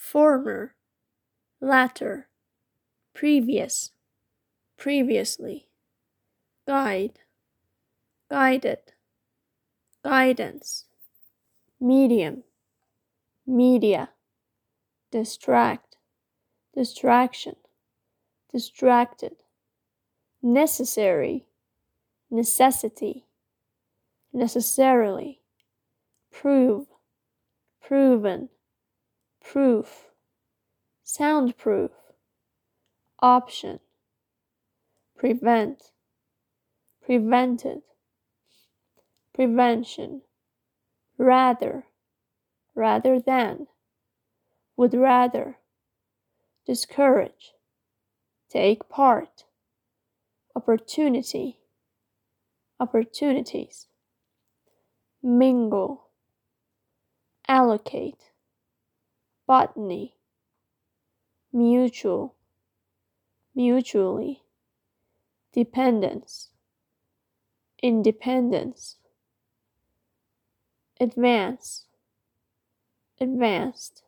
former, latter, previous, previously, guide, guided, guidance, medium, media, distract, distraction, distracted, necessary, necessity, necessarily, prove, proven, proof, soundproof, option, prevent, prevented, prevention, rather, rather than, would rather, discourage, take part, opportunity, opportunities, mingle, allocate, botany, mutual, mutually, dependence, independence, advance, advanced,